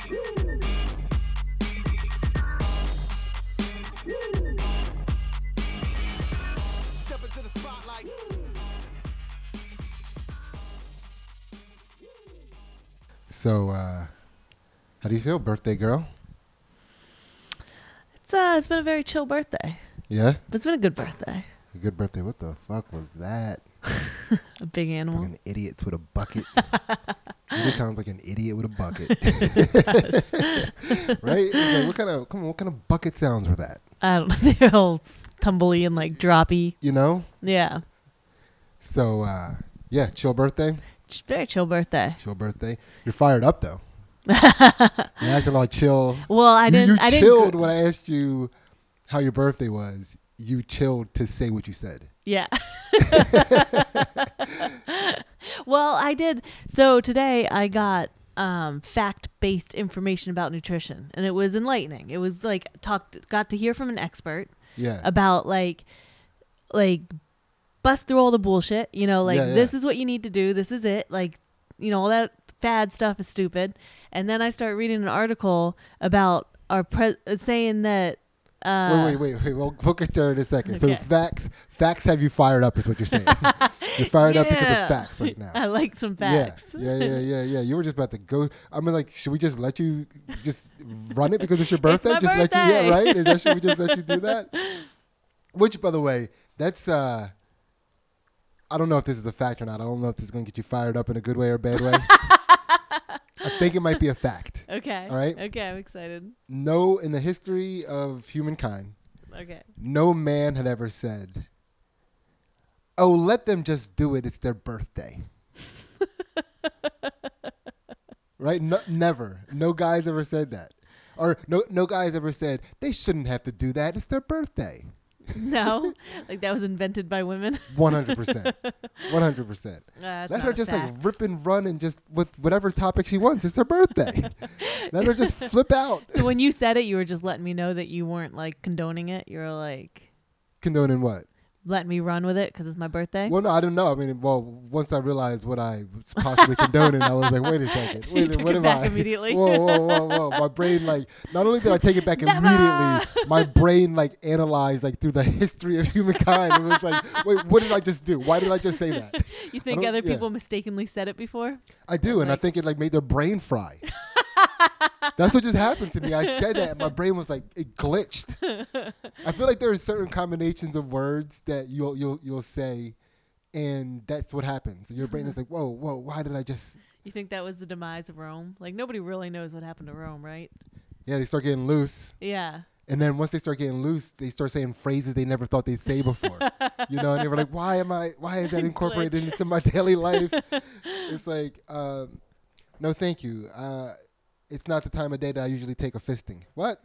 Step into the spotlight. So, how do you feel, birthday girl? It's been a very chill birthday. Yeah? But it's been a good birthday. A good birthday. What the fuck was that? A big animal. Fucking idiots with a bucket. He just sounds like an idiot with a bucket. Right? It's like, what kind of bucket sounds were that? I don't know. They're all tumbly and like droppy. You know? Yeah. So, yeah, chill birthday. Very chill birthday. Chill birthday. You're fired up though. You're acting like chill. Well, I didn't. You chilled when I asked you how your birthday was. You chilled to say what you said. Yeah. Well, I did. So today I got fact-based information about nutrition, and it was enlightening. It was like got to hear from an expert. Yeah. About like bust through all the bullshit. You know, like this is what you need to do. This is it. Like, you know, all that fad stuff is stupid. And then I start reading an article about our saying that. Wait. We'll get there in a second. Okay. So facts have you fired up is what you're saying. You're fired up because of facts right now. I like some facts. Yeah. You were just about to go. I mean, like, should we just let you just run it because it's your birthday? It's my Let you, birthday. yeah, right? Should we just let you do that? Which, by the way, that's I don't know if this is a fact or not. I don't know if this is going to get you fired up in a good way or a bad way. I think it might be a fact. Okay. All right. Okay, I'm excited. No, in the history of humankind, Okay. no man had ever said, "Oh, let them just do it. It's their birthday." Right? No, never. No guy's ever said that. Or no guy's ever said, they shouldn't have to do that. It's their birthday. No, like that was invented by women. 100%. 100%. Let her just like rip and run and just with whatever topic she wants. It's her birthday. Let her just flip out. So when you said it, you were just letting me know that you weren't like condoning it. You were like Condoning what? letting me run with it because it's my birthday. Well, no, I don't know. I mean, once I realized what I was possibly condoning, I was like, wait a second. You took what it am back I? immediately. Whoa. My brain, like, not only did I take it back immediately, my brain, like, analyzed, like, through the history of humankind. It was like, wait, what did I just do? Why did I just say that? You think other people mistakenly said it before? I do, and I think it, like, made their brain fry. That's what just happened to me. I said that, and my brain was like, it glitched. I feel like there are certain combinations of words that you'll say, and that's what happens. And your brain is like, whoa, why did I just... You think that was the demise of Rome? Like, nobody really knows what happened to Rome, right? Yeah, they start getting loose. Yeah. And then once they start getting loose, they start saying phrases they never thought they'd say before. You know, and they were like, why is that incorporated into my daily life? It's like, no, thank you. It's not the time of day that I usually take a fisting. What?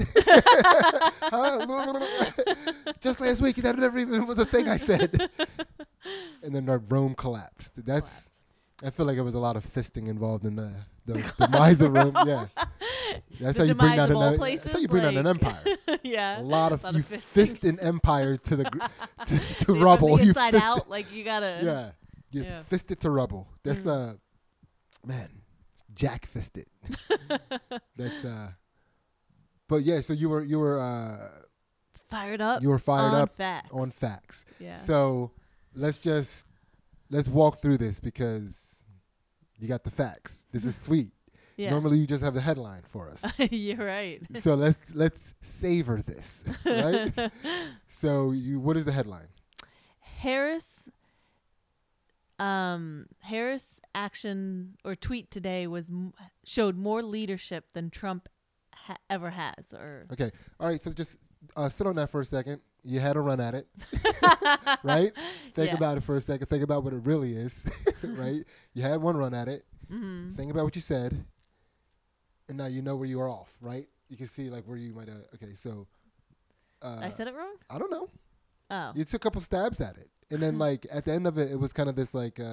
Just last week, that never even was a thing I said. And then Rome collapsed. I feel like there was a lot of fisting involved in the demise of Rome. Yeah, that's how you bring down an empire. Yeah, a lot of you fisting. fist an empire to to They rubble. From the You inside fist out, it. like you gotta. Yeah, you fist it to rubble. That's man, Jack fisted. That's but yeah. So you were fired up. You were fired on up facts. on facts. Yeah. So let's walk through this because you got the facts. This is sweet. Yeah. Normally you just have the headline for us. You're right. So let's savor this, right? So what is the headline? Harris action or tweet today showed more leadership than Trump ever has. Or Okay. All right. So just sit on that for a second. You had a run at it, right? Think about it for a second. Think about what it really is, right? You had one run at it. Mm-hmm. Think about what you said, and now you know where you are off, right? You can see like where you might have. Okay, so I said it wrong? I don't know. Oh. You took a couple stabs at it. And then, like, at the end of it, it was kind of this, like,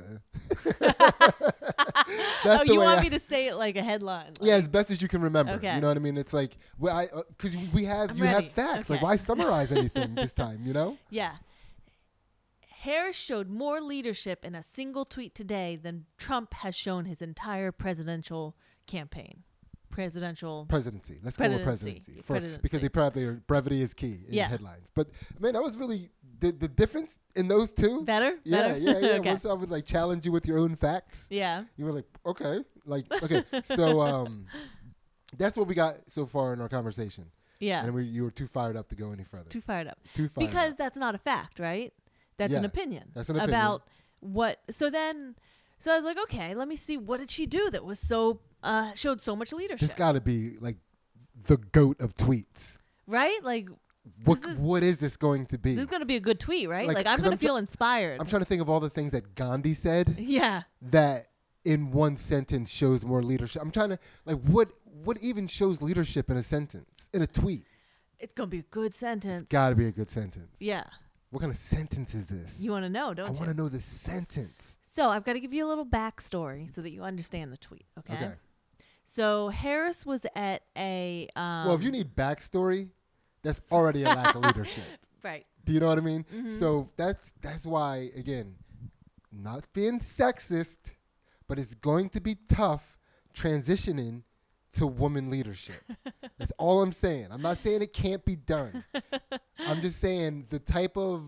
That's you want me to say it like a headline? Like, yeah, as best as you can remember. Okay. You know what I mean? It's like, because you have facts. Okay. Like, why summarize anything this time, you know? Yeah. Harris showed more leadership in a single tweet today than Trump has shown his entire presidential campaign. presidency. Let's go with presidency. Because they probably brevity is key in headlines. But man, that was really the difference in those two. Better? Yeah. Okay. Once I would like challenge you with your own facts. Yeah. You were like, okay. So that's what we got so far in our conversation. Yeah. And you were too fired up to go any further. Too fired up. Because that's not a fact, right? That's an opinion. That's an opinion. About what. So I was like, okay, let me see. What did she do that was so, showed so much leadership? This got to be like the GOAT of tweets. Right? Like, what is this going to be? This is going to be a good tweet, right? Like I'm going to feel inspired. I'm trying to think of all the things that Gandhi said. Yeah. That in one sentence shows more leadership. I'm trying to, like, what even shows leadership in a sentence, in a tweet? It's going to be a good sentence. It's got to be a good sentence. Yeah. What kind of sentence is this? You want to know, don't you? I want to know the sentence. So I've got to give you a little backstory so that you understand the tweet, okay? So Harris was at a... well, if you need backstory, that's already a lack of leadership. Right. Do you know what I mean? Mm-hmm. So that's why, again, not being sexist, but it's going to be tough transitioning to woman leadership. That's all I'm saying. I'm not saying it can't be done. I'm just saying the type of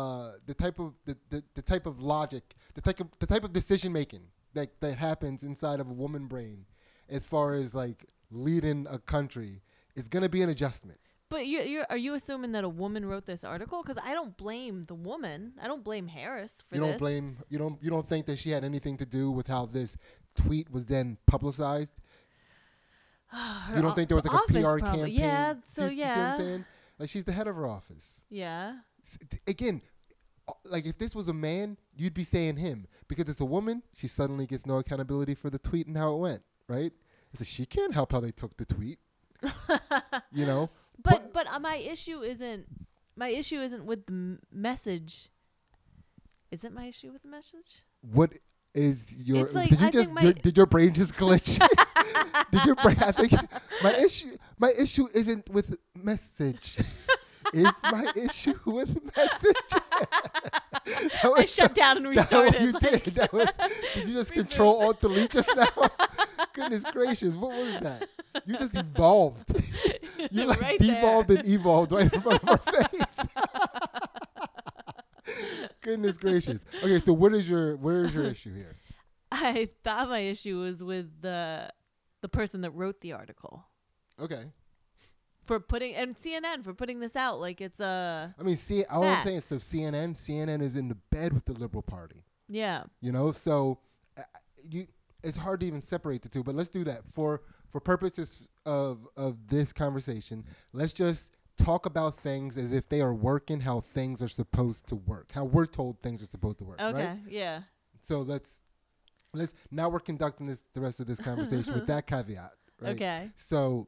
logic, the type of decision making that happens inside of a woman brain, as far as like leading a country, is going to be an adjustment. But are you assuming that a woman wrote this article? Because I don't blame the woman. I don't blame Harris for this. You don't think that she had anything to do with how this tweet was then publicized? You don't think there was like a PR campaign? Yeah. So do you see what I'm saying? Like, she's the head of her office. Yeah. Again, like if this was a man, you'd be saying him. Because it's a woman, she suddenly gets no accountability for the tweet and how it went, right? So she can't help how they took the tweet. You know? But my issue isn't with the message. Is it my issue with the message? What is your? It's like, did your brain just glitch? Did your brain? I think my issue isn't with message. It's my issue with message. I shut down and restarted. You did. Did you just Control Alt Delete just now? Goodness gracious, what was that? You just evolved. You like right devolved and evolved right in front of our face. Goodness gracious. Okay, so where is your issue here? I thought my issue was with the person that wrote the article. Okay. And CNN for putting this out like it's a. I mean, all I'm saying is, so CNN is in the bed with the Liberal Party. Yeah. You know, so it's hard to even separate the two. But let's do that for purposes of this conversation. Let's just talk about things as if they are working how things are supposed to work, how we're told things are supposed to work. Okay. Right? Yeah. So let's now we're conducting the rest of this conversation with that caveat. Right? Okay. So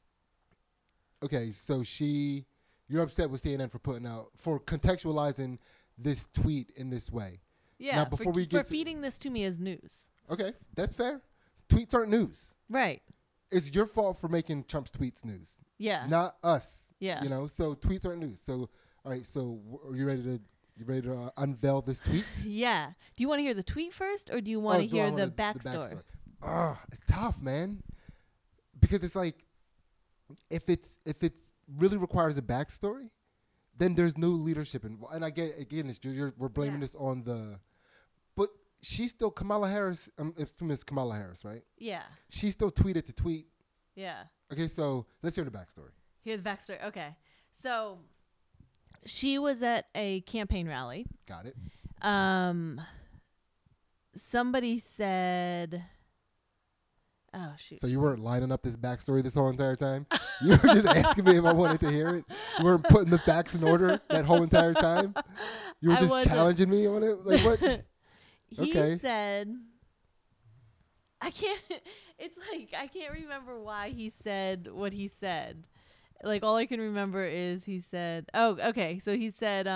you're upset with CNN for contextualizing this tweet in this way. Yeah. Now, for feeding this to me as news. Okay, that's fair. Tweets aren't news. Right. It's your fault for making Trump's tweets news. Yeah. Not us. Yeah. You know, so tweets aren't news. So, all right. So, are you ready to unveil this tweet? Yeah. Do you want to hear the tweet first, or do you want to hear the backstory? It's tough, man. Because it's like, if it's really requires a backstory, then there's no leadership involved. And I get, again, we're blaming this on but she's still Kamala Harris. It's Kamala Harris, right? Yeah. She still tweeted to tweet. Yeah. Okay, so let's hear the backstory. Hear the backstory. Okay. So she was at a campaign rally. Got it. Somebody said... Oh, shoot. So you weren't lining up this backstory this whole entire time? You were just asking me if I wanted to hear it? You weren't putting the facts in order that whole entire time? You were just challenging me on it? Like, what? He said... I can't remember why he said what he said. Like, all I can remember is he said... Oh, okay. So he said...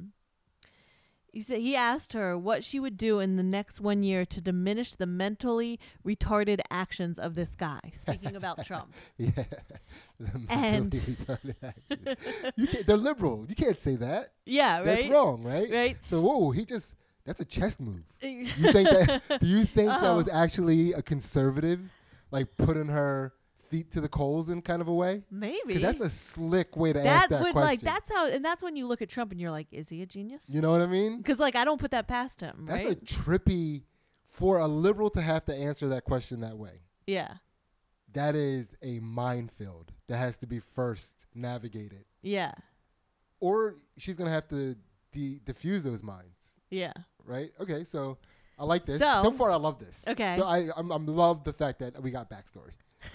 he asked her what she would do in the next 1 year to diminish the mentally retarded actions of this guy. Speaking about Trump. Yeah. The mentally retarded actions. They're liberal. You can't say that. Yeah, right? That's wrong, right? Right. So, that's a chess move. Do you think that was actually a conservative, like putting her feet to the coals in kind of a way? Maybe. Because that's a slick way to ask that question. That's how, and that's when you look at Trump and you're like, is he a genius? You know what I mean? Because like I don't put that past him. That's right? a trippy for a liberal to have to answer that question that way. Yeah. That is a minefield that has to be first navigated. Yeah. Or she's gonna have to diffuse those minds. Yeah. Right? Okay, so I like this. So far I love this. Okay. So I love the fact that we got backstory.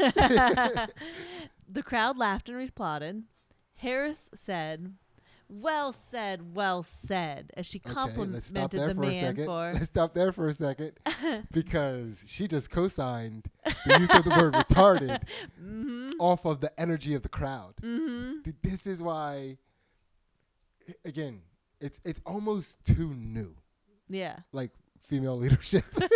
The crowd laughed and applauded. Harris said, well said, as she complimented the man for... Let's stop there for a second, because she just co-signed the use of the word retarded off of the energy of the crowd. This is why, again, it's almost too new. Yeah. Like female leadership. Do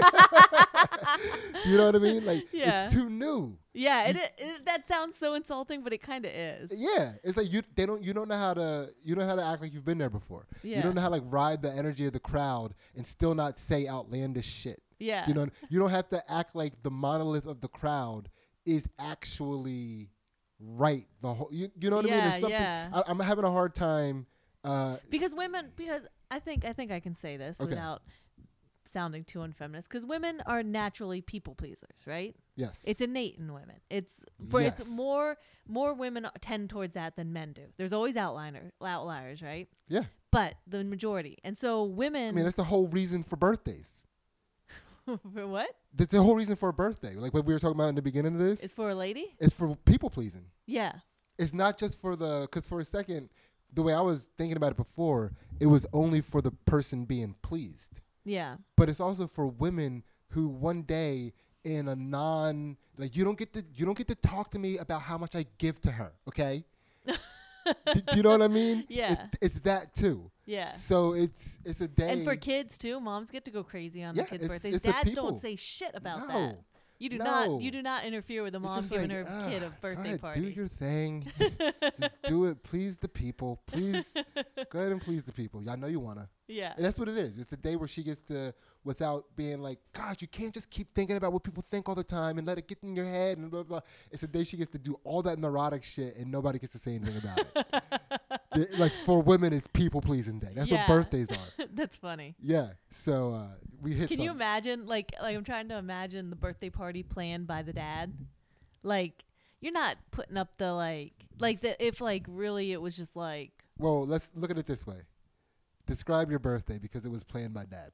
you know what I mean? Like, it's too new. Yeah, it that sounds so insulting, but it kind of is. Yeah, it's like you don't know how to act like you've been there before. Yeah. You don't know how to like ride the energy of the crowd and still not say outlandish shit. Yeah. You don't have to act like the monolith of the crowd is actually right. The whole you know what I mean? There's something I'm having a hard time because I think I can say this without sounding too unfeminist, because women are naturally people pleasers, right? Yes. It's innate in women. It's more women tend towards that than men do. There's always outliers, right? Yeah. But the majority. And so women... I mean, that's the whole reason for birthdays. For what? That's the whole reason for a birthday. Like what we were talking about in the beginning of this. It's for a lady? It's for people pleasing. Yeah. It's not just for because for a second, the way I was thinking about it before, it was only for the person being pleased. Yeah. But it's also for women who one day in a you don't get to talk to me about how much I give to her, okay? Do you know what I mean? Yeah. It's that too. Yeah. So it's a day. And for kids too, moms get to go crazy on their kids' birthdays. It's Dads don't say shit about that. You do not interfere with a mom giving her kid a birthday party. Do your thing. Just do it. Please the people. Please go ahead and please the people. Y'all know you wanna. Yeah. And that's what it is. It's a day where she gets to, without being like, gosh, you can't just keep thinking about what people think all the time and let it get in your head and blah, blah. It's a day she gets to do all that neurotic shit and nobody gets to say anything about it. Like for women, it's people pleasing day. That's what birthdays are. That's funny. Yeah. So we hit. Can you imagine? Like I'm trying to imagine the birthday party planned by the dad. Like you're not putting up the if really it was just like. Well, let's look at it this way. Describe your birthday because it was planned by dad.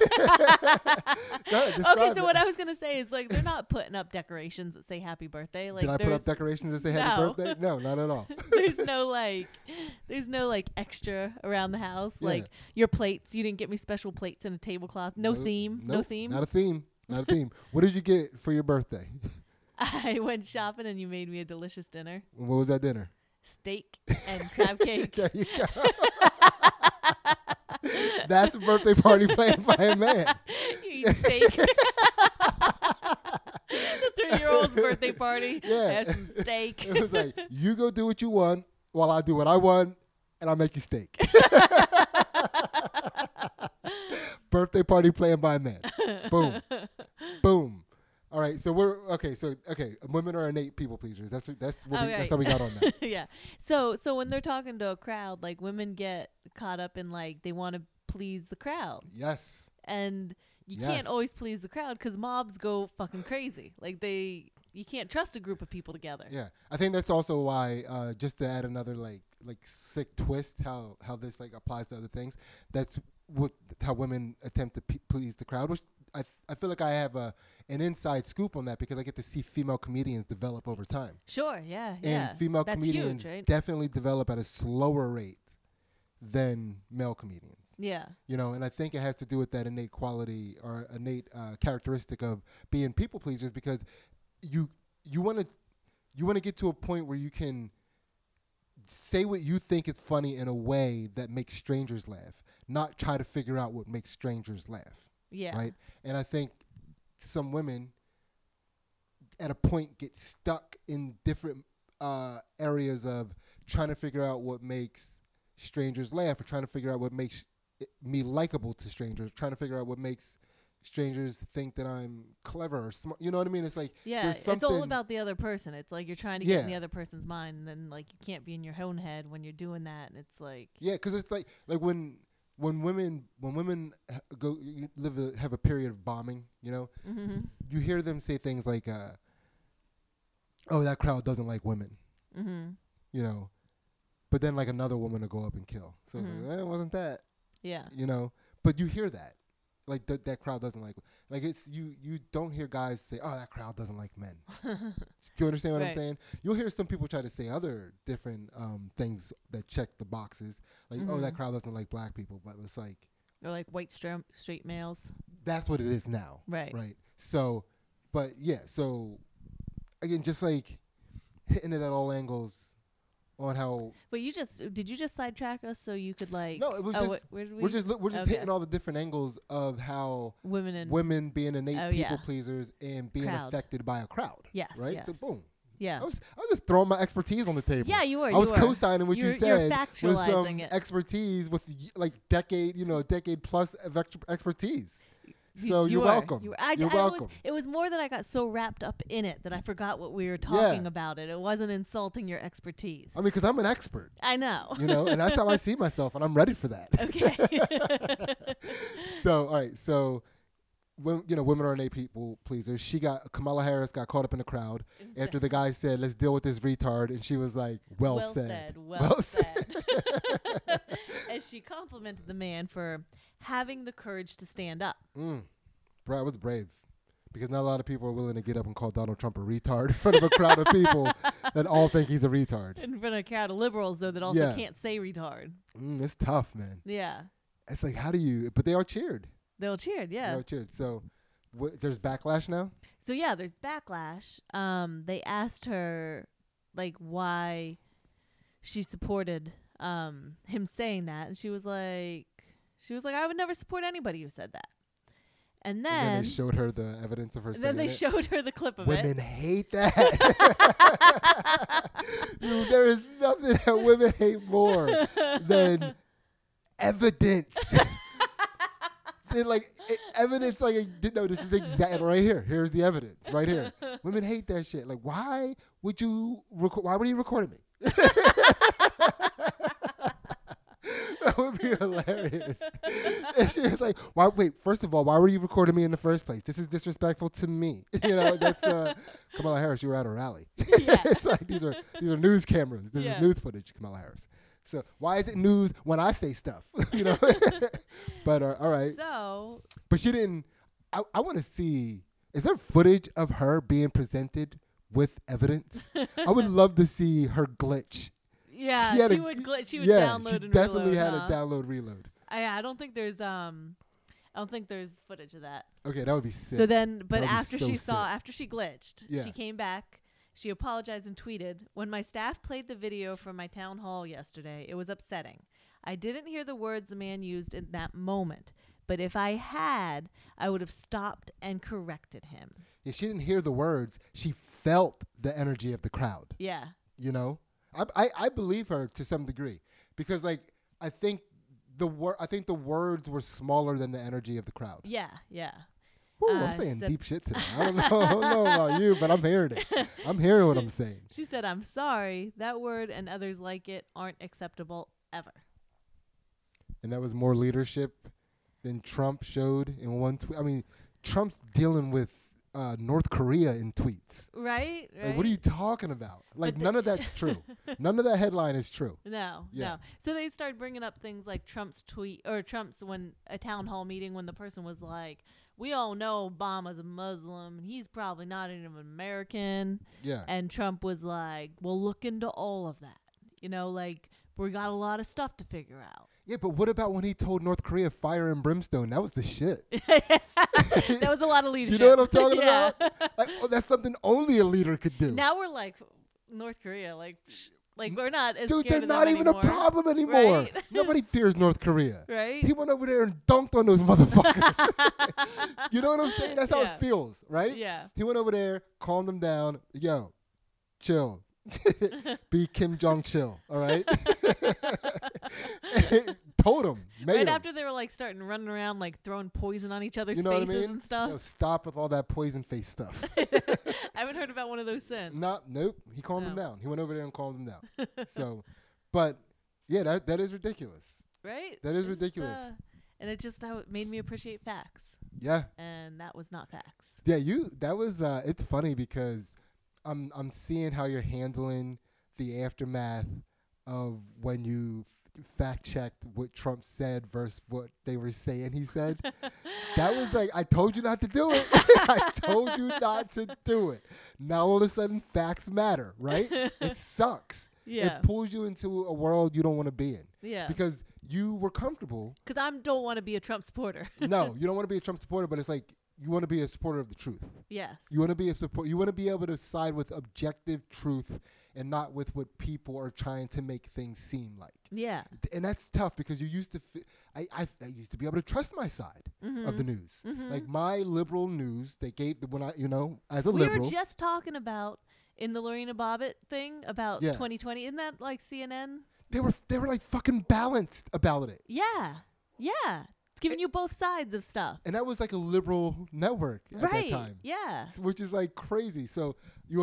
Okay, so what I was gonna say is like they're not putting up decorations that say happy birthday. Like, did I put up decorations that say happy birthday? No, not at all. there's no extra around the house. Yeah. Like your plates, you didn't get me special plates and a tablecloth. No theme. Nope, no theme. Not a theme. Not a theme. What did you get for your birthday? I went shopping and you made me a delicious dinner. What was that dinner? Steak and crab cake. There you go. That's a birthday party planned by a man. You eat steak. The 3-year-old's birthday party. Yeah. Have some steak. It was like, you go do what you want while I do what I want, and I'll make you steak. Birthday party planned by a man. Boom. Boom. All right, so women are innate people pleasers. That's how we got on that. Yeah. So when they're talking to a crowd, like women get caught up in like they want to please the crowd. Yes. And you can't always please the crowd because mobs go fucking crazy. Like you can't trust a group of people together. Yeah, I think that's also why just to add another like sick twist how this like applies to other things. That's how women attempt to please the crowd, which I feel like I have an inside scoop on that because I get to see female comedians develop over time. Sure, yeah. And female comedians huge, right? definitely develop at a slower rate than male comedians. Yeah. You know, and I think it has to do with that innate quality or innate characteristic of being people pleasers because you want to get to a point where you can say what you think is funny in a way that makes strangers laugh, not try to figure out what makes strangers laugh. Yeah. Right? And I think some women at a point get stuck in different areas of trying to figure out what makes strangers laugh or trying to figure out what makes me likable to strangers, trying to figure out what makes strangers think that I'm clever or smart. You know what I mean? It's like Yeah, there's it's all something- about the other person. It's like you're trying to get in the other person's mind, and then like you can't be in your own head when you're doing that. And it's like Yeah, because it's like when women have a period of bombing, you know, mm-hmm. you hear them say things like, "Oh, that crowd doesn't like women," Mm-hmm. you know, but then like another woman will go up and kill. So it's Mhm. like, it wasn't that, Yeah. you know. But you hear that, like that crowd doesn't like it's you don't hear guys say, "Oh, that crowd doesn't like men." Do you understand what I'm Right. saying? You'll hear some people try to say other different things that check the boxes, like, "Oh, that Mhm. crowd doesn't like black people," but it's like Or like white straight males. that's what it is now, Right. right? So, but yeah, so again, just like hitting it at all angles on how But did you just sidetrack us so you could like? no, it was just where did we're just Okay. hitting all the different angles of how women and women being innate Oh, people yeah. pleasers and being Crowd. affected by a crowd, yes, right? yes. So boom, Yeah. I was just throwing my expertise on the table. Yeah, you were. I was you were. co-signing what you You're said with factualizing some it. expertise with like decade plus of expertise. So You you're were. welcome. You're You're welcome. It was more that I got so wrapped up in it that I forgot what we were talking about. It wasn't insulting your expertise. I mean, because I'm an expert, I know. you know, and that's how I see myself, and I'm ready for that. Okay. So, all right. So, when women are innate people pleasers. Kamala Harris got caught up in the crowd after the guy said, "Let's deal with this retard," and she was like, "Well said. Well said. And she complimented the man for having the courage to stand up. Brad was brave. Because not a lot of people are willing to get up and call Donald Trump a retard in front of a crowd of people that all think he's a retard. In front of a crowd of liberals, though, that also Yeah. can't say retard. It's tough, man. Yeah. It's like, how do you... But they all cheered. They all cheered, They yeah. all cheered. So there's backlash now? So, yeah, there's backlash. They asked her, like, why she supported him saying that. And she was like, I would never support anybody who said that. And then they showed her the evidence of her saying then they it. showed her the clip of Women it. hate that. Dude, there is nothing that women hate more than evidence. Evidence, no, this is exactly right here. Here's the evidence, right here. Women hate that shit. Like, why would you why would you record me? That would be hilarious. And she was like, first of all, why were you recording me in the first place? This is disrespectful to me. You know, that's Kamala Harris, you were at a rally. Yeah. It's like these are news cameras. This Yeah. is news footage, Kamala Harris. So why is it news when I say stuff? You know? But all right. So But she didn't I want to see, is there footage of her being presented with evidence? I would love to see her glitch. yeah, She had she a- would Yeah, download she and definitely reload, had huh? a download reload. I don't think there's footage of that. Okay, that would be sick. So then, but That would be after so sick. after she glitched, Yeah. she came back. She apologized and tweeted, "When my staff played the video from my town hall yesterday, it was upsetting. I didn't hear the words the man used in that moment, but if I had, I would have stopped and corrected him." Yeah, she didn't hear the words. She felt the energy of the crowd. Yeah. You know, I believe her to some degree because I think the words were smaller than the energy of the crowd. Yeah. Yeah. Woo, I'm saying said- deep shit today. I don't know about you, but I'm hearing it. I'm hearing what I'm saying. She said, "I'm sorry. That word and others like it aren't acceptable ever." And that was more leadership than Trump showed in one tweet. I mean, Trump's dealing with North Korea in tweets. Right? Like, what are you talking about? Like, But none of that's true. None of that headline is true. No, Yeah. no. So they started bringing up things like Trump's tweet or Trump's when a town hall meeting when the person was like, "We all know Obama's a Muslim and he's probably not even American." Yeah. And Trump was like, "Well, look into all of that. You know, like we got a lot of stuff to figure out." Yeah, but what about when he told North Korea fire and brimstone? That was the shit. That was a lot of leadership. You know what I'm talking Yeah. about? Like, that's something only a leader could do. Now we're like North Korea, like we're not as Dude, scared they're of not them even anymore. a problem anymore. Right? Nobody fears North Korea. Right? He went over there and dunked on those motherfuckers. You know what I'm saying? That's how Yeah. it feels, right? Yeah. He went over there, calmed them down. Yo, chill. Be Kim Jong chill, all right? told him. Right after they were like starting running around like throwing poison on each other's You know faces what I mean? and stuff. Stop with all that poison face stuff. I haven't heard about one of those since. Nope. He calmed them down. He went over there and calmed them down. So, but yeah, that is ridiculous. Right? That is ridiculous. And it just made me appreciate facts. Yeah. And that was not facts. Yeah, that was it's funny because I'm seeing how you're handling the aftermath of when you fact checked what Trump said versus what they were saying he said. That was like, I told you not to do it. I told you not to do it. Now all of a sudden facts matter, right? It sucks. Yeah. It pulls you into a world you don't want to be in. Yeah. Because you were comfortable. Because I don't want to be a Trump supporter. No, you don't want to be a Trump supporter, but it's like you want to be a supporter of the truth. Yes. You want to be you want to be able to side with objective truth and not with what people are trying to make things seem like. Yeah. And that's tough because you used to I used to be able to trust my side of the news. Like my liberal news, they gave when I, as a liberal. We were just talking about in the Lorena Bobbitt thing about 2020. Isn't that like CNN? They were like fucking balanced about it. Yeah. Yeah. Giving you both sides of stuff. And that was like a liberal network at that time. Yeah. Which is like crazy. So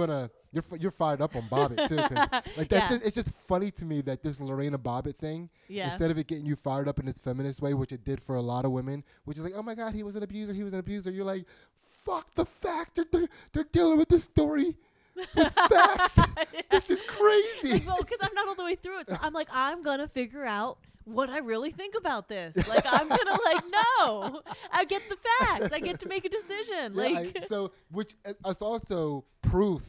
you're fired up on Bobbitt too. 'Cause like that's it's just funny to me that this Lorena Bobbitt thing, instead of it getting you fired up in this feminist way, which it did for a lot of women, which is like, oh my God, he was an abuser. You're like, fuck the fact that they're dealing with this story. With facts. This is crazy. Like, well, because I'm not all the way through it. So I'm like, I'm going to figure out what I really think about this. Like, I'm going to no. I get the facts. I get to make a decision. Which is also proof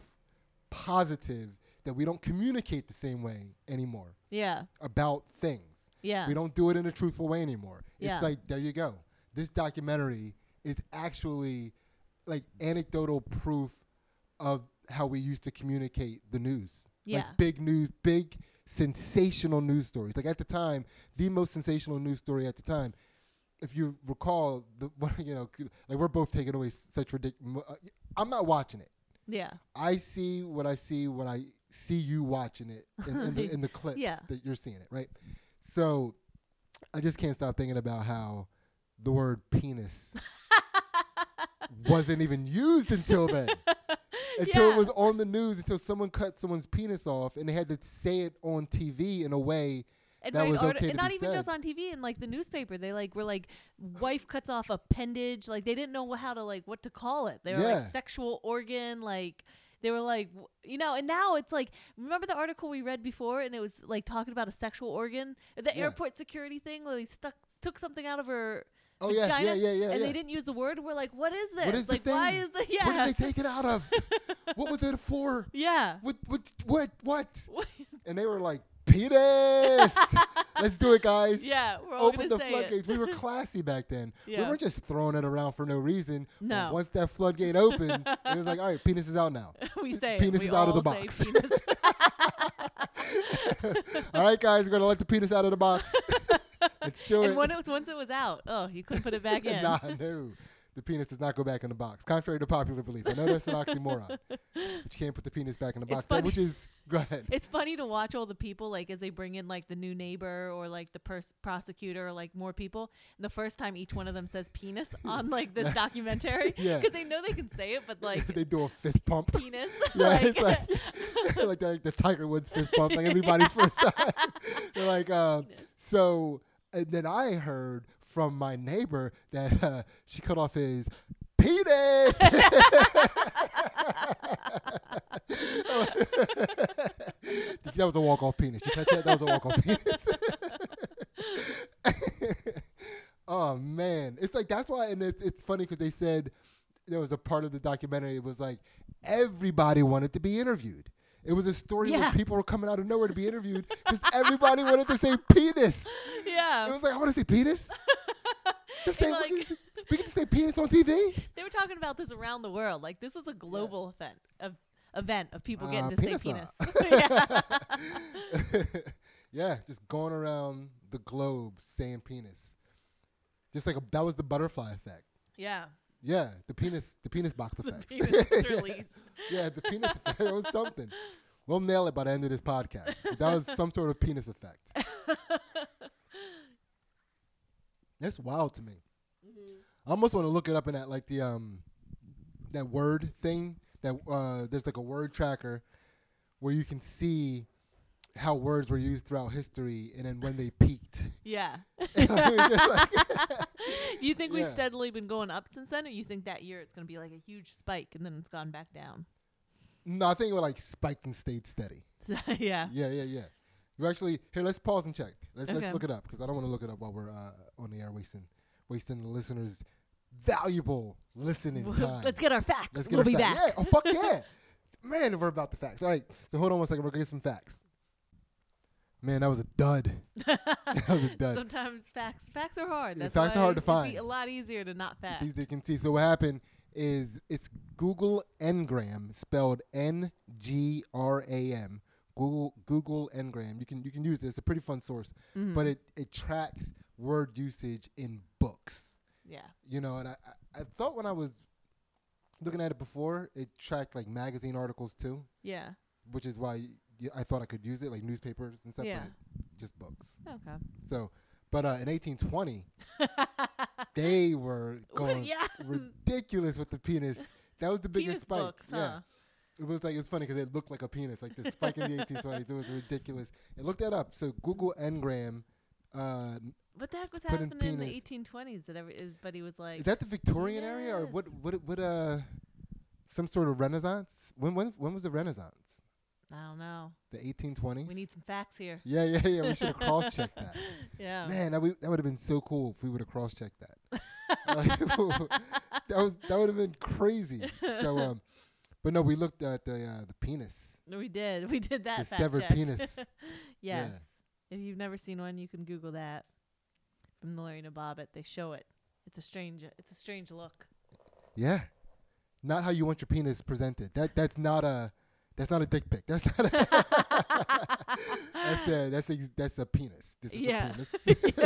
positive that we don't communicate the same way anymore. Yeah. About things. Yeah. We don't do it in a truthful way anymore. Yeah. It's like, there you go. This documentary is actually like anecdotal proof of how we used to communicate the news. Yeah. Like big news, big sensational news stories. Like at the time, the most sensational news story at the time, if you recall, like we're both taking away such ridiculous. I'm not watching it. Yeah. I see when I see you watching it in the clips that you're seeing it, right? So I just can't stop thinking about how the word penis wasn't even used until then. Until it was on the news, until someone cut someone's penis off, and they had to say it on TV in a way that was okay to be said. And not even just on TV, in like the newspaper, they were like, wife cuts off appendage, like they didn't know how to what to call it. They were like sexual organ, like they were like, and now it's like, remember the article we read before, and it was like talking about a sexual organ, the airport security thing where they took something out of her. Oh vagina, yeah. And they didn't use the word. We're like, what is this? What is the thing? Why is the What did they take it out of? What was it for? Yeah. What? And they were like, penis. Let's do it, guys. Yeah, we're all Open the floodgates. We were classy back then. We weren't just throwing it around for no reason. No. But once that floodgate opened, it was like, all right, penis is out now. We say penis is out of the box. All right, guys, we're gonna let the penis out of the box. Let's do it. And once it was out, you couldn't put it back in. No. The penis does not go back in the box, contrary to popular belief. I know that's an oxymoron, but you can't put the penis back in the box. Which is, go ahead. It's funny to watch all the people, as they bring in, the new neighbor or, the prosecutor or, more people. And the first time each one of them says penis on, this documentary. Yeah. Because they know they can say it, but, they do a fist pump. Penis. Yeah, it's like the Tiger Woods fist pump, like everybody's first time. They're like, so, and then I heard from my neighbor that she cut off his penis. That was a walk-off penis. You catch that? That was a walk-off penis. Oh, man. It's like, that's why, and it's funny because they said there was a part of the documentary, it was like everybody wanted to be interviewed. It was a story where people were coming out of nowhere to be interviewed because everybody wanted to say penis. Yeah. It was like, I want to say penis. We get to say penis on TV. They were talking about this around the world. This was a global event of people getting to say penis. Yeah, just going around the globe saying penis. Just that was the butterfly effect. Yeah. Yeah, the penis box effect. The penis released. Yeah, the penis effect. It was something. We'll nail it by the end of this podcast. That was some sort of penis effect. That's wild to me. I almost want to look it up in that like the that word thing that there's like a word tracker where you can see how words were used throughout history and then when they peaked. Yeah. Just like Do you think we've Yeah. steadily been going up since then, or you think that year it's going to be like a huge spike and then it's gone back down? No, I think it would like spiked and stayed steady. Yeah. Yeah. You actually here. Let's pause and check. Let's Okay. look it up because I don't want to look it up while we're on the air wasting the listeners' valuable listening time. Let's get our facts. Let's get We'll our be facts. back. Yeah. Oh fuck yeah, man! We're about the facts. All right. So hold on 1 second. We're gonna get some facts. Man, that was a dud. That was a dud. Sometimes facts are hard. Yeah, That's facts are why hard to it's find. a lot easier to not fact. It's easy to see. So what happened is it's Google Ngram, spelled Ngram. Google Ngram. You can use it. It's a pretty fun source, Mhm. but it tracks word usage in books. Yeah. You know, and I thought when I was looking at it before, it tracked like magazine articles too, Yeah. which is why I thought I could use it, like newspapers and stuff, Yeah. but just books. Okay. So, but in 1820, they were going Yeah. ridiculous with the penis. That was the biggest Penis spike. books, Yeah. huh? It was like, it's funny because it looked like a penis, like the spike in the 1820s. It was ridiculous. And look that up. So Google Ngram. What the heck was Put in happening in the penis. 1820s that everybody was like? Is that the Victorian area or what? Some sort of Renaissance? When was the Renaissance? I don't know. The 1820s. We need some facts here. Yeah. We should have cross-checked that. Yeah. Man, that would have been so cool if we would have cross-checked that. That would have been crazy. So, but no, we looked at the penis, We did. We did that. the fact severed check. penis. Yes. If you've never seen one, you can Google that. From the Larry Nabobbit, they show it. It's a strange look. Yeah, not how you want your penis presented. That's not a dick pic. That's not a that's a penis. This is Yeah. a penis.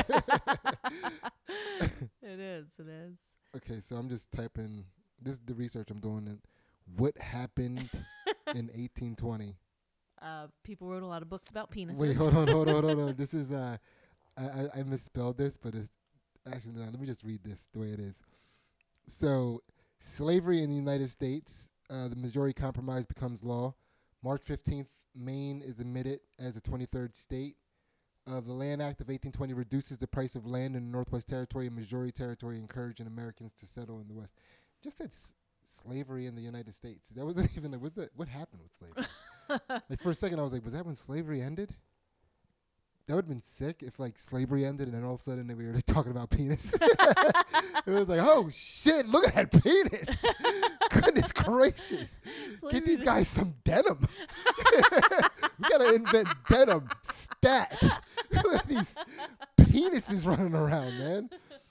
It is. Okay, so I'm just typing. This is the research I'm doing. And what happened in 1820? People wrote a lot of books about penises. Wait, hold on. This is I misspelled this, but it's actually no. Let me just read this the way it is. So, slavery in the United States, the Missouri Compromise becomes law. March 15th, Maine is admitted as the 23rd state. The Land Act of 1820 reduces the price of land in the Northwest Territory and Missouri Territory, encouraging Americans to settle in the West. Just said slavery in the United States. That wasn't even. What happened with slavery? Like for a second, I was like, was that when slavery ended? That would have been sick if like slavery ended and then all of a sudden we were just talking about penis. It was like, oh shit, look at that penis. Goodness gracious. Get these guys some denim. We gotta invent denim. Stat. Look at these penises running around, man.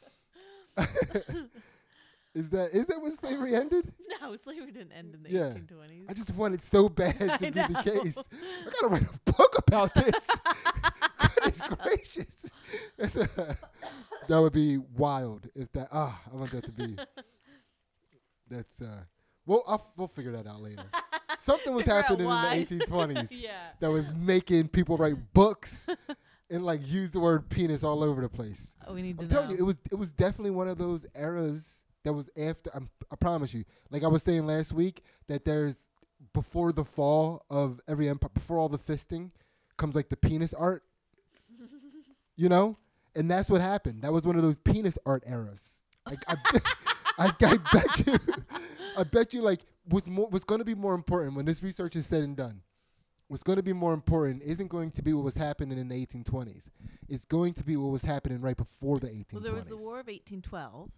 Is that when slavery ended? No, slavery didn't end in the Yeah. 1820s. I just want it so bad to I be the know. case. I gotta write a book about this. Goodness gracious. That would be wild if that. I want that to be. That's. We'll figure that out later. Something was Figure out happening in why. the 1820s Yeah. that was making people write books and like use the word penis all over the place. We need I'm to telling know. you, it was definitely one of those eras that was after. I promise you. Like I was saying last week, that there's before the fall of every empire, before all the fisting, comes like the penis art. You know, and that's what happened. That was one of those penis art eras. I bet you. I bet you. Like what's going to be more important when this research is said and done. What's going to be more important isn't going to be what was happening in the 1820s. It's going to be what was happening right before the 1820s. Well, there was the War of 1812,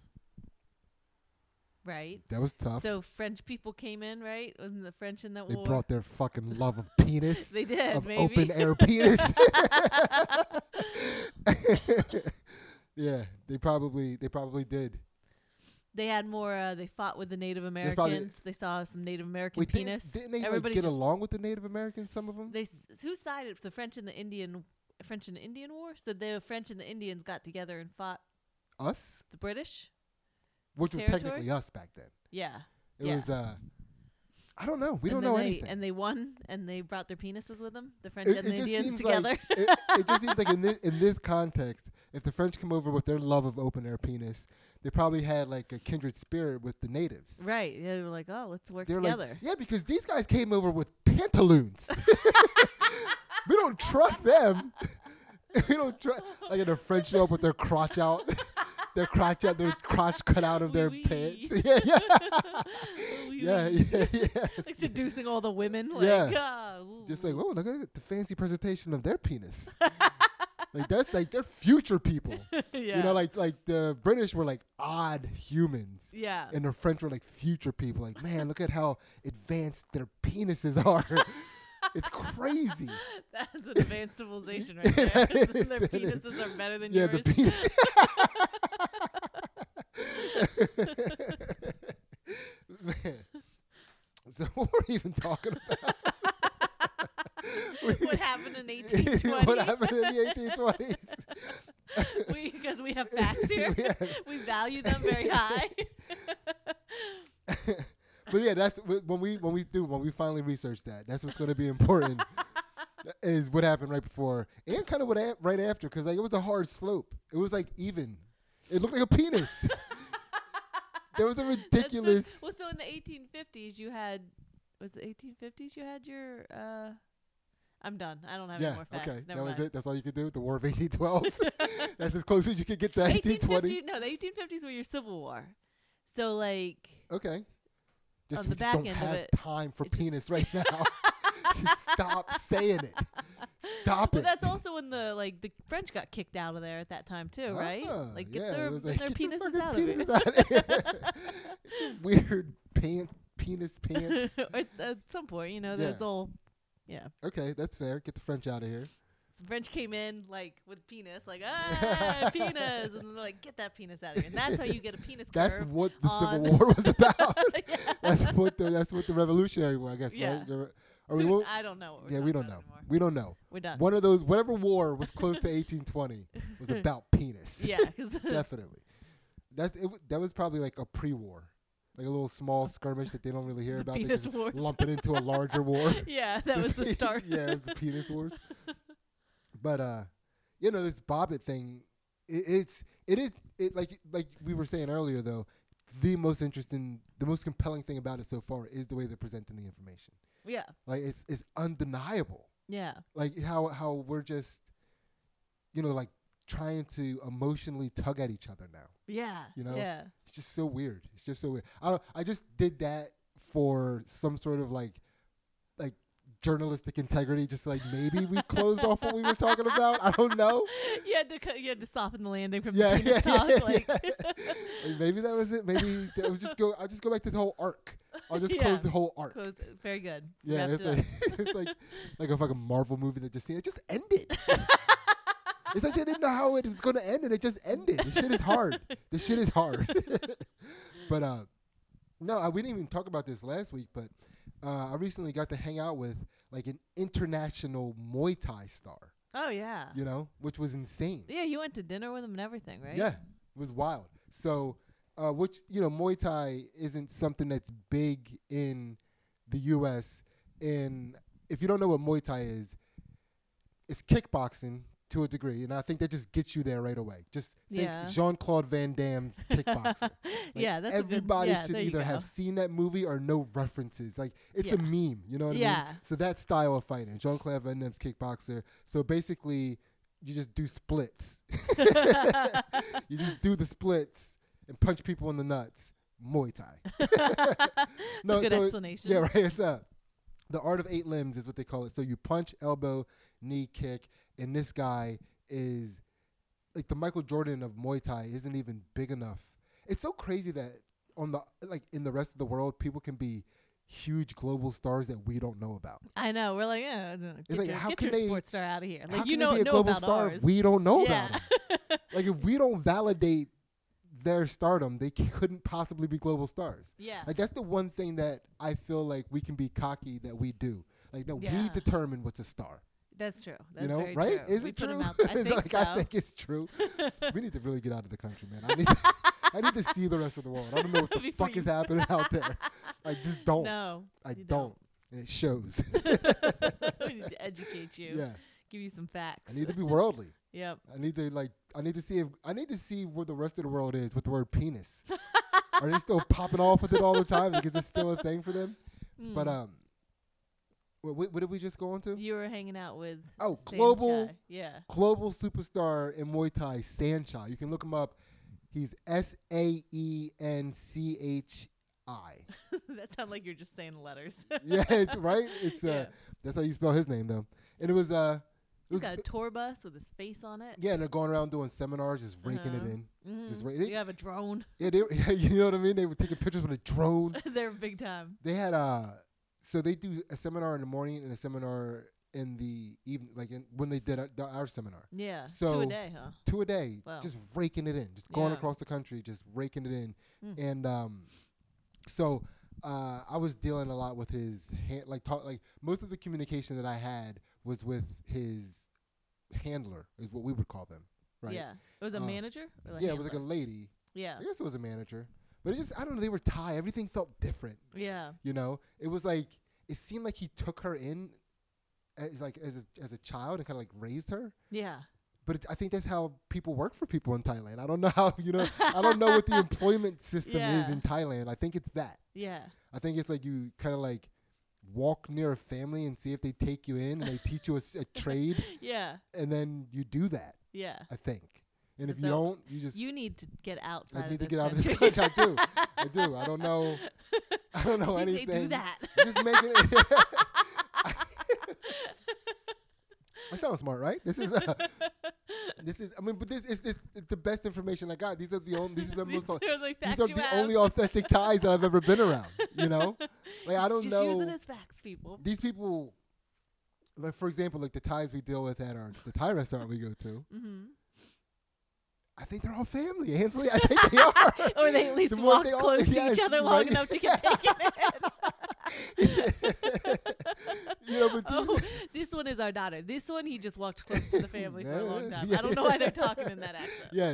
right? That was tough. So French people came in, right? Wasn't the French in that They war? brought their fucking love of penis, They did, of maybe. open air penis. Yeah, they probably did. They had more. They fought with the Native fought- Americans. They saw some Native American Wait, penis. didn't they like, Everybody get just- along with the Native Americans? Some of them. Who sided with the French and the Indian War? So the French and the Indians got together and fought Us, the British. which was Territory? technically us back then. Yeah. It Yeah. was. I don't know. We And don't then know they, anything. And they won, and they brought their penises with them. The French It- and it the just Indians seems together. like- it just seems like in this context, if the French come over with their love of open air penis, they probably had like a kindred spirit with the natives. Right. Yeah, they were like, oh, let's work They're together. like, yeah, because these guys came over with pantaloons. We don't trust them. We don't trust. Like, the French show up with their crotch out, their crotch cut out of their Oui, oui. pants. Yeah, yeah, Oui, yeah, oui. yeah, yes. Like seducing all the women. Like, Yeah. Just like, oh, look at the fancy presentation of their penis. Like, that's like they're future people. yeah. You know, like the British were like odd humans. Yeah. And the French were like future people. Like, man, look at how advanced their penises are. It's crazy. That's an advanced civilization right there. That is, Their that is. penises are better than Yeah, yours. the penis. Man. So what were we even talking about? What happened in 1820? What happened in the 1820s? Because we have facts here. We value them very high. But yeah, that's when we finally research that. That's what's going to be important. Is what happened right before and kind of right after, because like it was a hard slope. It was like even. It looked like a penis. There was a ridiculous. So in the 1850s, you had. Was it 1850s? You had your. I'm done. I don't have any more facts. Okay, Never that was mind. it. That's all you could do. The War of 1812. That's as close as you could get to 1820. No, the 1850s were your Civil War. So like. Okay. Just, On we the just back don't end of have it, time for it just- penis right now. Just stop saying it. Stop Well, it. that's also when the French got kicked out of there at that time too, right? Ah, Like yeah, get their, it was get like, their get the penises fucking out of penises it. out of here. Get your weird penis pants. At some point, you know, there's Yeah. all. Yeah. Okay, that's fair. Get the French out of here. So French came in like with penis, like penis, and they're like, get that penis out of here. And that's how you get a penis That's curve. what the on- Civil War was about. Yeah. That's what the Revolutionary War, I guess, Yeah. right? Or we won't, I don't know. What we're yeah, talking we don't about know. anymore. We don't know. We're done. One of those, whatever war was close to 1820 was about penis. Yeah, because Definitely. That was probably like a pre-war, like a little small skirmish that they don't really hear about. They penis just wars. lump it into a larger war. Yeah, that was the start. Yeah, it was the penis wars. But you know, this Bobbitt thing, it is like we were saying earlier though, the most compelling thing about it so far is the way they're presenting the information. Yeah. Like it's undeniable. Yeah. Like how we're just, you know, like trying to emotionally tug at each other now. Yeah. You know? Yeah. It's just so weird. It's just so weird. I just did that for some sort of like journalistic integrity. Just like maybe we closed off what we were talking about. I don't know. You had to soften the landing from Yeah, the penis talk. Like. Like, maybe that was it. Maybe it was I'll just go back to the whole arc. I'll just Yeah. close the whole arc. Close. Very good. Yeah, Wrapped it's it up. like it's like a fucking Marvel movie that just ended. It's like they didn't know how it was going to end, and it just ended. This shit is hard. But no, we didn't even talk about this last week. But I recently got to hang out with like an international Muay Thai star. Oh yeah. You know, which was insane. Yeah, you went to dinner with him and everything, right? Yeah, it was wild. So, which, you know, Muay Thai isn't something that's big in the U.S. And if you don't know what Muay Thai is, it's kickboxing to a degree. And I think that just gets you there right away. Just think Yeah. Jean-Claude Van Damme's kickboxing. Like, Yeah, that's everybody a good, should there you either go. have seen that movie or know references. Like, it's a Yeah. meme, you know what I Yeah. mean? So that style of fighting, Jean-Claude Van Damme's kickboxer. So basically, you just do splits. You just do the splits and punch people in the nuts. Muay Thai. It's a good explanation. Yeah, right. It's the art of 8 limbs is what they call it. So you punch, elbow, knee, kick, and this guy is like the Michael Jordan of Muay Thai isn't even big enough. It's so crazy that in the rest of the world, people can be huge global stars that we don't know about. I know. We're like, yeah, It's like, how get can your they- sports star out of here. How Like, you can know, they be a know global about star ours. if we don't know Yeah. about them? Like, if we don't validate their stardom, they couldn't possibly be global stars. Yeah. Like, that's the one thing that I feel like we can be cocky that we do. Like, no, we Yeah. determine what's a star. That's true. That's You know, very right? true. Is We it put true? 'em out there. I It's think like, so. I think it's true. We need to really get out of the country, man. I need to, I need to see the rest of the world. I don't know what the Before fuck you- is happening out there. I just don't. No, I you don't. And it shows. We need to educate you. Yeah. Give you some facts. I need to be worldly. Yep. I need to see where the rest of the world is with the word penis. Are they still popping off with it all the time? Like, is this still a thing for them? But what did we just go on to? You were hanging out with global Yeah. global superstar in Muay Thai, Saenchai. You can look him up. He's Saenchi. That sounds like you're just saying the letters. Yeah, right. It's Yeah. that's how you spell his name though. And it was He's got a tour bus with his face on it. yeah, and they're going around doing seminars, just raking it in. Just You have a drone. Yeah, you know what I mean. They were taking pictures with a drone. They're big time. They had so they do a seminar in the morning and a seminar in the evening, like when they did our seminar. Yeah. So 2 a day, huh? 2 a day, Wow. just raking it in, just going Yeah. across the country, just raking it in. Mm. And so I was dealing a lot with his like most of the communication that I had was with his handler, is what we would call them, right? Yeah. It was a manager? Or Yeah, it was like a lady. Yeah. I guess it was a manager, but it just I don't know. They were Thai. Everything felt different. Yeah. You know, it was like it seemed like he took her in as a child and kind of like raised her. Yeah. But I think that's how people work for people in Thailand. I don't know how, I don't know what the employment system is Yeah. in Thailand. I think it's that. Yeah. I think it's like you kind of like walk near a family and see if they take you in and they teach you a trade Yeah. and then you do that, Yeah. I think. And if That's you all- don't, you just... You need to get outside I need of to this get out of this country. country. I do. I don't know. I don't know They anything. do that. I'm just making it... I sound smart, right? This is... I mean, but this is the best information I got. These are the only... These are the These most... are, like, These facts are you the have. only authentic ties that I've ever been around, you know? Like, I don't Just know. using his facts, people. These people, like, for example, like the Thais we deal with at the Thai restaurant we go to, Mm-hmm. I think they're all family, Ainsley. I think they are. Or they at least The more walk they all- close to yes, each other long right. enough to get taken in. You know, but Oh, this one is our daughter. This one, he just walked close to the family for a long time. Yeah. I don't know why they're talking in that accent. yeah,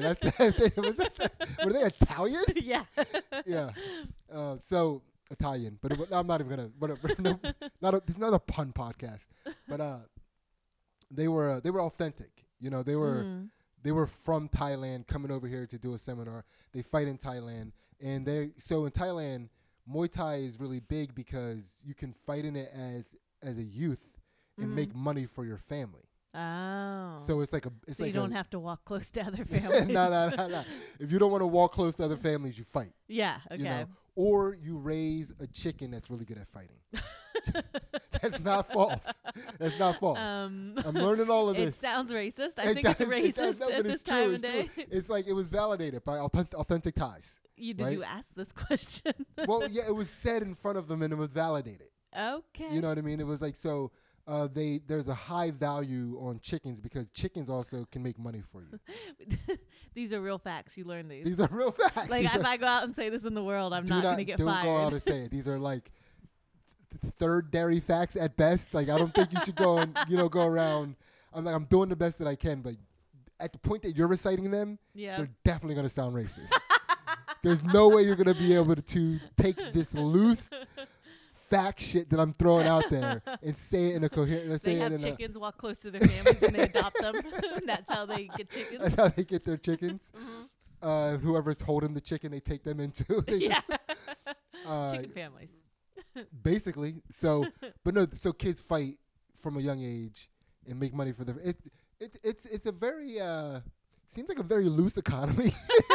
were they Italian? Yeah. Yeah. So Italian, but I'm not even gonna. Whatever. No, it's not a pun podcast. But they were authentic. You know, they were. Mm. They were from Thailand coming over here to do a seminar. They fight in Thailand. And so in Thailand, Muay Thai is really big because you can fight in it as a youth and make money for your family. Oh. So it's like So you don't have to walk close to other families. No. If you don't want to walk close to other families, you fight. Yeah. Okay. You know? Or you raise a chicken that's really good at fighting. That's not false. That's not false. I'm learning all of It this. sounds racist. I It think it's does- it does, racist no, at but this it's time true, of it's day. true. It's like it was validated by authentic ties. Did right? you ask this question? Well, yeah, it was said in front of them and it was validated. Okay. You know what I mean? It was like, so there's a high value on chickens because chickens also can make money for you. These are real facts. You learn these. These are real facts. Like, These if are- I go out and say this in the world, I'm do not going to get don't fired. go out and say it. These are like third dairy facts at best. Like, I don't think you should go and, go around. I'm doing the best that I can, but at the point that you're reciting them, Yeah. they're definitely going to sound racist. There's no way you're going to be able to take this loose fact shit that I'm throwing out there and say it in a coherent. They have chickens walk close to their families and they adopt them. That's how they get chickens. That's how they get their chickens. Mhm. Whoever's holding the chicken, they take them into. They Yeah. just, Chicken families. basically. So, but no. So kids fight from a young age and make money for their. It's a very seems like a very loose economy.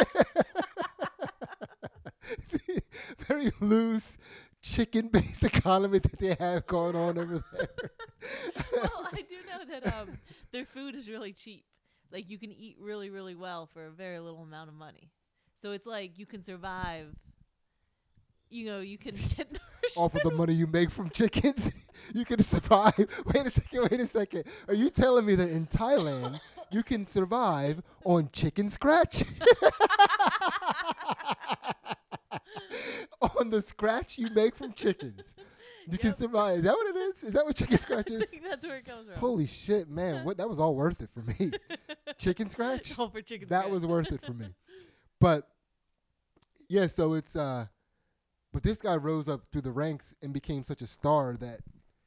Very loose chicken-based economy that they have going on over there. Well, I do know that their food is really cheap. Like, you can eat really, really well for a very little amount of money. So it's like you can survive. You can get nourished Off of the money you make from chickens, you can survive. Wait a second. Are you telling me that in Thailand you can survive on chicken scratch? On the scratch you make from chickens, you can Yep. survive. Is that what it is? Is that what chicken scratch I is? think that's where it comes from. Holy shit, man! That was all worth it for me. Chicken scratch. All for chicken That scratch. was worth it for me. But Yeah, so it's but this guy rose up through the ranks and became such a star that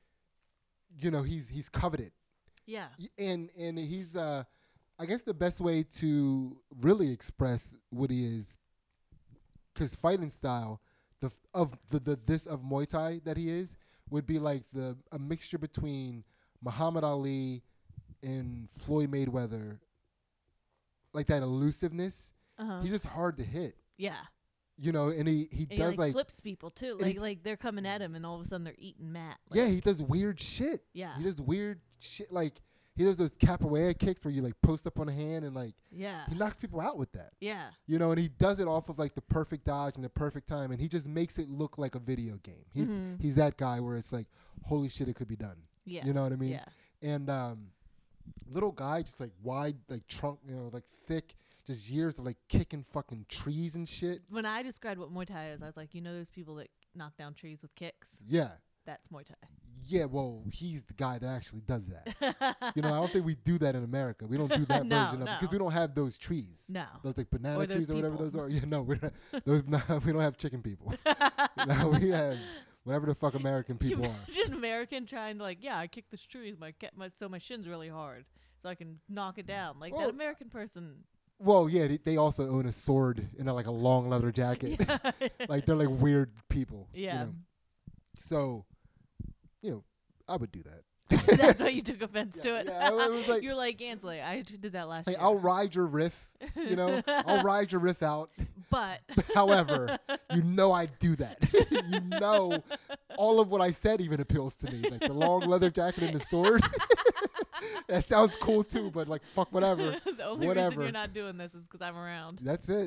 he's coveted. Yeah. And he's I guess the best way to really express what he is, cuz fighting style of Muay Thai that he is would be like a mixture between Muhammad Ali and Floyd Mayweather. Like that elusiveness. He's just hard to hit. Yeah. And he does like flips people too. Like they're coming at him and all of a sudden they're eating mat. Yeah, he does weird shit. Yeah. He does weird shit. Like he does those capoeira kicks where you like post up on a hand and like he knocks people out with that. Yeah. And he does it off of like the perfect dodge and the perfect time, and he just makes it look like a video game. He's that guy where it's like, holy shit, it could be done. Yeah. You know what I mean? Yeah. And little guy, just like wide, like trunk, like thick, just years of like kicking fucking trees and shit. When I described what Muay Thai is, I was like, those people that knock down trees with kicks? Yeah. That's Muay Thai. Yeah, well, he's the guy that actually does that. I don't think we do that in America. We don't do that version of it because we don't have those trees. No. Those like banana or trees or whatever people. those are. Yeah, no, we're not, we don't have chicken people. No, we have whatever the fuck American people are. Imagine an American trying to I kick this tree so my shin's really hard so I can knock it down. Like that American person. Well, yeah, they also own a sword and like a long leather jacket. Yeah. Like they're like weird people. Yeah. So, I would do that. That's why you took offense to it. Yeah, it was like, you're like, Ansley, I did that last year. I'll ride your riff, I'll ride your riff out. But however, I do that. All of what I said even appeals to me. Like the long leather jacket and the sword. That sounds cool too, but like fuck whatever. The only reason you're not doing this is because I'm around. That's it.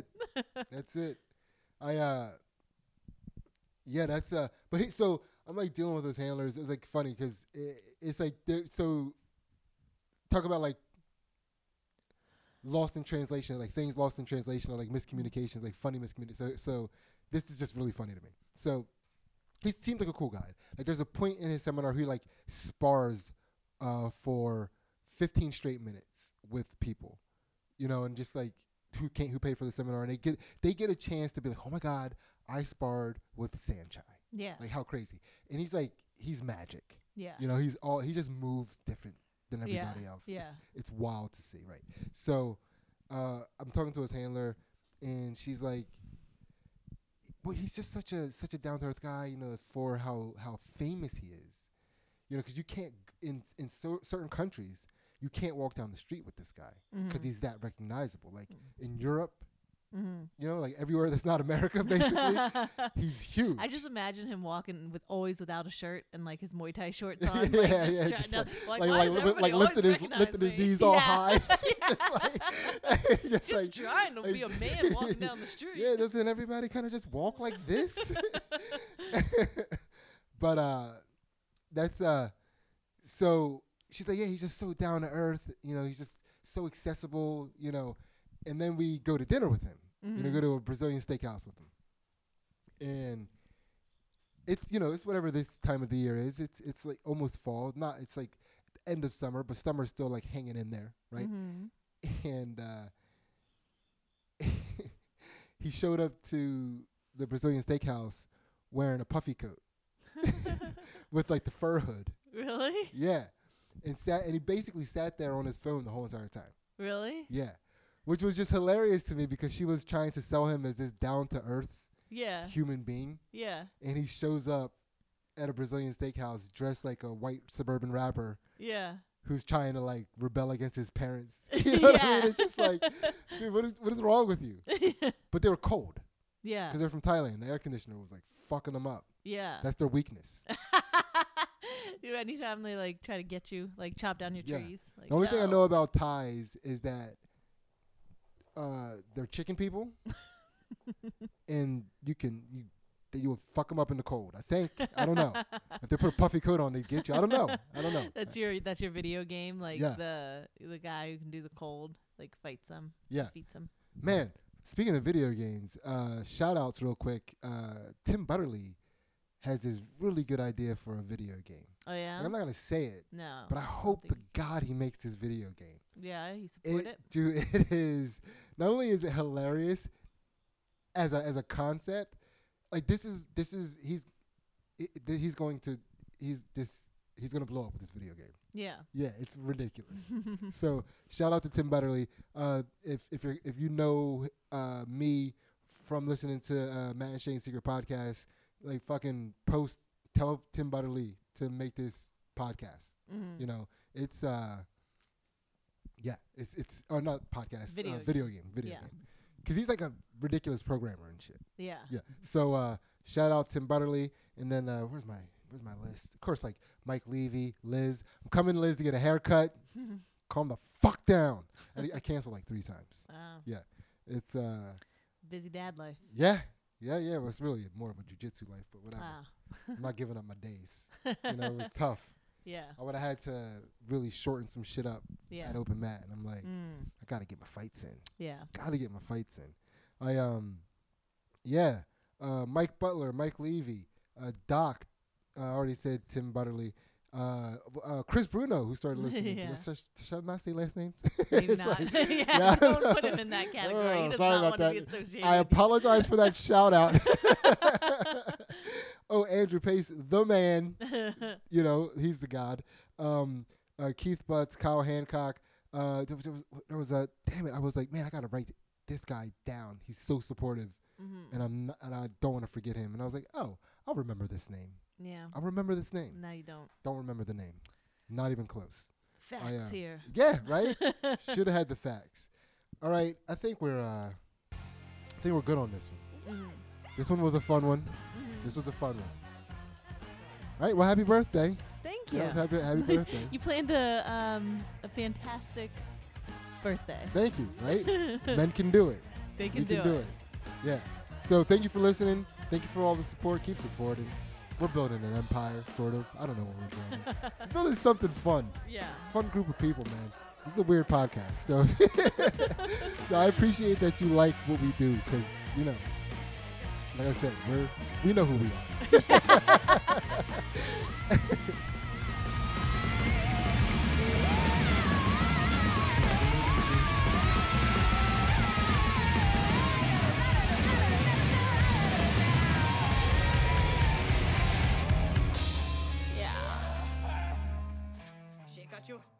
So I'm like dealing with those handlers. It's like funny because it's like so talk about like lost in translation, like things lost in translation or like miscommunications, like funny miscommunications. So this is just really funny to me. So he seems like a cool guy. Like there's a point in his seminar who like spars for 15 straight minutes with people, and just like who paid for the seminar, and they get a chance to be like, oh my God, I sparred with Sanchai. Yeah. Like how crazy. And he's magic. Yeah. He just moves different than everybody else. Yeah. It's wild to see, right? So I'm talking to his handler and she's like, well, he's just such a down to earth guy, for how famous he is. Because you can't in certain countries you can't walk down the street with this guy because he's that recognizable. Like in Europe, like everywhere that's not America, basically, he's huge. I just imagine him walking always without a shirt and like his Muay Thai shorts on. Like lifting his knees all high, just trying to be a man walking down the street. Yeah, doesn't everybody kind of just walk like this? But that's so she's like, yeah, he's just so down to earth, he's just so accessible, and then we go to dinner with him, go to a Brazilian steakhouse with him, and it's it's whatever this time of the year is. It's like almost fall, it's like the end of summer, but summer's still like hanging in there, right? And he showed up to the Brazilian steakhouse wearing a puffy coat with like the fur hood. Really? Yeah. And he basically sat there on his phone the whole entire time. Really? Yeah. Which was just hilarious to me because she was trying to sell him as this down to earth human being. Yeah. And he shows up at a Brazilian steakhouse dressed like a white suburban rapper. Yeah. Who's trying to like rebel against his parents. You know what I mean? It's just like, dude, what is wrong with you? But they were cold. Yeah. Because they're from Thailand. The air conditioner was like fucking them up. Yeah. That's their weakness. Anytime they like try to get you, like chop down your trees. Like, the only thing I know about Thais is that they're chicken people, and you will fuck them up in the cold. I think. I don't know. If they put a puffy coat on, they get you. I don't know. That's your video game, like the guy who can do the cold, like fights them. Yeah. Beats them. Man, speaking of video games, shout outs real quick. Tim Butterly has this really good idea for a video game. Oh yeah. Like, I'm not gonna say it. No. But I hope to God he makes this video game. Yeah, you support it. Dude, it is. Not only is it hilarious, as a concept, like he's going to blow up with this video game. Yeah. Yeah, it's ridiculous. So shout out to Tim Butterly. If you know me from listening to Matt and Shane's Secret Podcast, like fucking tell Tim Butterly to make this podcast. Mm-hmm. You know, it's not podcast, video game. Because he's like a ridiculous programmer and shit. Yeah. Yeah. So shout out Tim Butterly, and then where's my list? Of course, like Mike Levy, Liz. I'm coming, Liz, to get a haircut. Calm the fuck down. I canceled like 3 times. Wow. Yeah. It's busy dad life. Yeah. It was really more of a jiu-jitsu life, but whatever. Wow. I'm not giving up my days. It was tough. Yeah. I would have had to really shorten some shit up at open mat, and I'm like, I gotta get my fights in. Yeah. Gotta get my fights in. Mike Butler, Mike Levy, Doc. I already said Tim Butterly. Chris Bruno, who started listening to us. Should I not say last names? Maybe not. Like, don't put him in that category. He does sorry not about want that. to be associated. I apologize for that shout out. Andrew Pace, the man. He's the god. Keith Butts, Kyle Hancock. There was a damn it. I was like, man, I gotta write this guy down. He's so supportive, and I don't want to forget him. And I was like, oh, I'll remember this name. Yeah. I'll remember this name. No, you don't. Don't remember the name. Not even close. Facts here. Yeah, right? Should have had the facts. All right, I think we're good on this one. Mm-hmm. This one was a fun one. Mm-hmm. This was a fun one. All right, well, happy birthday. Thank you. Happy birthday. You planned a fantastic birthday. Thank you, right? Men can do it. They can do it. Yeah. So thank you for listening. Thank you for all the support. Keep supporting. We're building an empire, sort of. I don't know what we're building. We're building something fun. Yeah. Fun group of people, man. This is a weird podcast. So, so I appreciate that you like what we do because, like I said, we know who we are. Got you.